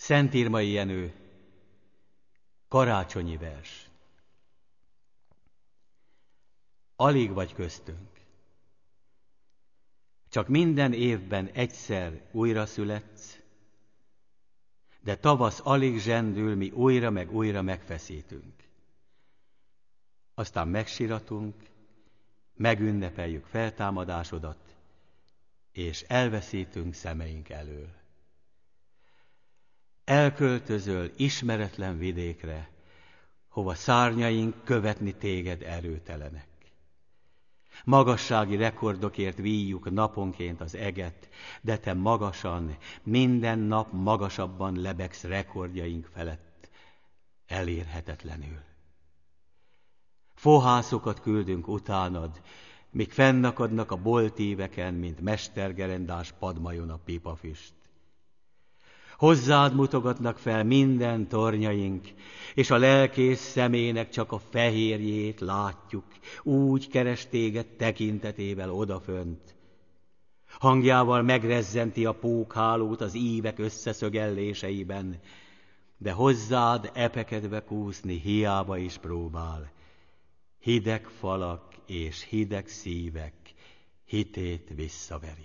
Szentírmai Jenő, karácsonyi vers. Alig vagy köztünk. Csak minden évben egyszer újra születsz, de tavasz alig zsendül, mi újra meg újra megfeszítünk. Aztán megsiratunk, megünnepeljük feltámadásodat, és elveszítünk szemeink elől. Elköltözöl ismeretlen vidékre, hova szárnyaink követni téged erőtelenek. Magassági rekordokért víjjuk naponként az eget, de te magasan, minden nap magasabban lebegsz rekordjaink felett, elérhetetlenül. Fohászokat küldünk utánad, míg fennakadnak a boltíveken, mint mestergerendás padmajon a pipafüst. Hozzád mutogatnak fel minden tornyaink, és a lelkész szemének csak a fehérjét látjuk, úgy keres téged tekintetével odafönt. Hangjával megrezzenti a pókhálót az ívek összeszögelléseiben, de hozzád epekedve kúszni hiába is próbál. Hideg falak és hideg szívek hitét visszaverik.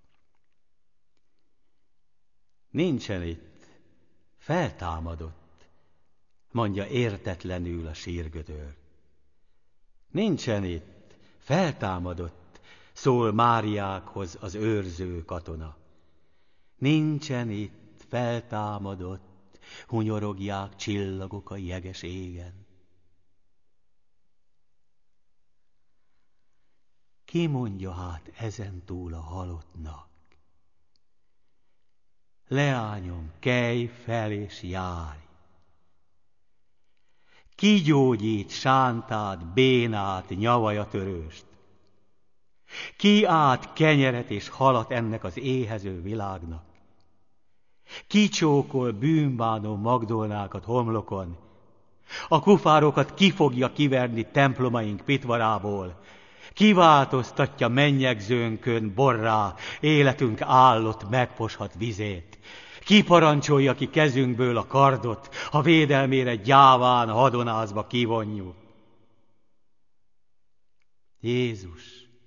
Nincsen itt, feltámadott, mondja értetlenül a sírgödör. Nincsen itt, feltámadott, szól Máriákhoz az őrző katona. Nincsen itt, feltámadott, hunyorogják csillagok a jeges égen. Ki mondja hát ezen túl a halottnak? Leányom, kelj fel és járj! Ki gyógyít sántát, bénát, nyavajatörőst? Ki át kenyeret és halat ennek az éhező világnak? Ki csókol bűnbánó Magdolnákat homlokon? A kufárokat ki fogja kiverni templomaink pitvarából? Kiváltoztatja mennyegzőnkön borrá életünk állott, megposhat vizét? Ki parancsolja ki kezünkből a kardot, ha védelmére gyáván hadonázva kivonjuk? Jézus,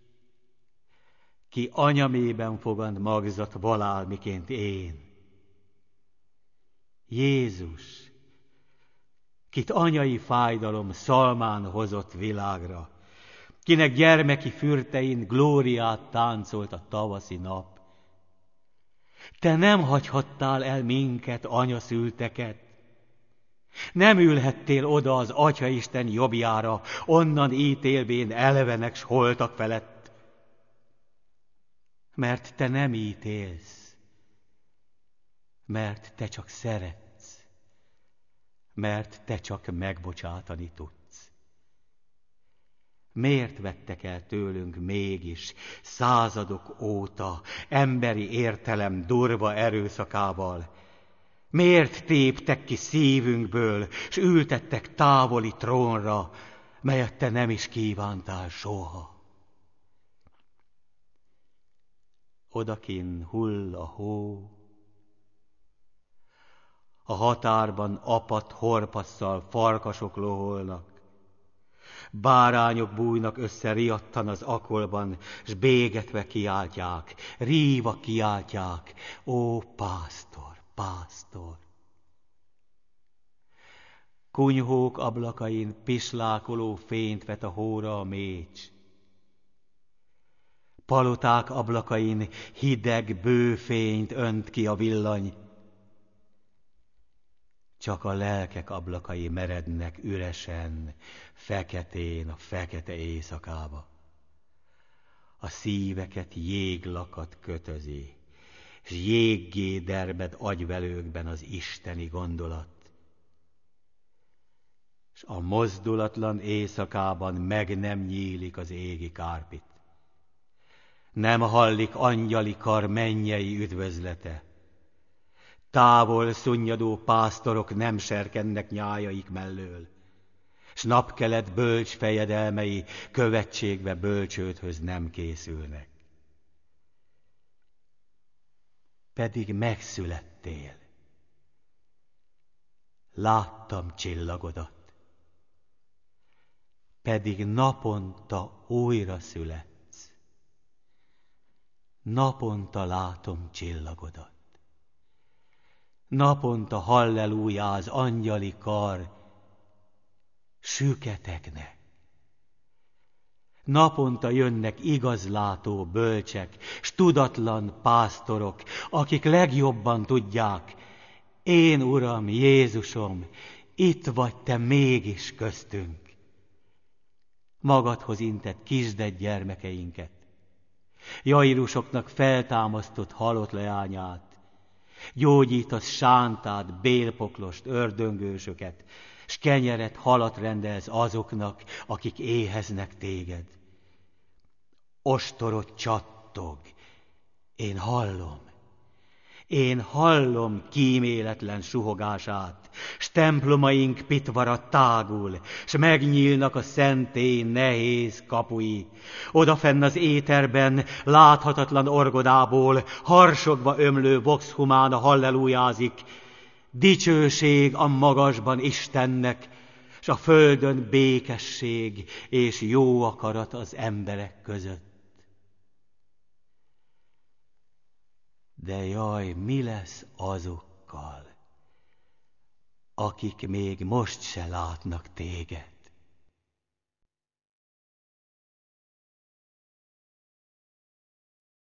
ki anyamében fogant magzat valál, miként én. Jézus, kit anyai fájdalom szalmán hozott világra, kinek gyermeki fürtein glóriát táncolt a tavaszi nap. Te nem hagyhattál el minket, anyaszülteket. Nem ülhettél oda az Atyaisten jobbjára, onnan ítélvén elevenek s holtak felett. Mert te nem ítélsz, mert te csak szeretsz, mert te csak megbocsátani tudsz. Miért vettek el tőlünk mégis századok óta emberi értelem durva erőszakával? Miért téptek ki szívünkből, s ültettek távoli trónra, melyet te nem is kívántál soha? Odakin hull a hó, a határban apadt horpasszal farkasok loholnak, bárányok bújnak össze riadtan az akolban, s bégetve kiáltják, ríva kiáltják, ó pásztor, pásztor! Kunyhók ablakain pislákoló fényt vet a hóra a mécs. Paloták ablakain hideg, bő fényt önt ki a villany. Csak a lelkek ablakai merednek üresen, feketén a fekete éjszakába. A szíveket jéglakat kötözi, s jéggé derbed agyvelőkben az isteni gondolat. S a mozdulatlan éjszakában meg nem nyílik az égi kárpit. Nem hallik angyali kar mennyei üdvözlete. Távol szunnyadó pásztorok nem serkennek nyájaik mellől, s napkelet bölcs fejedelmei követségbe bölcsődhöz nem készülnek. Pedig megszülettél, láttam csillagodat, pedig naponta újra születsz. Naponta látom csillagodat. Naponta hallelújáz angyali kar süketeknek. Naponta jönnek igazlátó bölcsek, s tudatlan pásztorok, akik legjobban tudják, én, Uram, Jézusom, itt vagy te mégis köztünk. Magadhoz intett kisded gyermekeinket, Jairusoknak feltámasztott halott leányát, gyógyítasz sántát, bélpoklost, ördöngősöket, s kenyeret, halat rendelsz azoknak, akik éheznek téged. Ostorod csattog, én hallom kíméletlen suhogását, s templomaink pitvara tágul, s megnyílnak a szentély nehéz kapui. Odafenn az éterben, láthatatlan orgodából, harsogva ömlő vox humana hallelújázik, dicsőség a magasban Istennek, s a földön békesség és jó akarat az emberek között. De jaj, mi lesz azokkal, akik még most se látnak téged?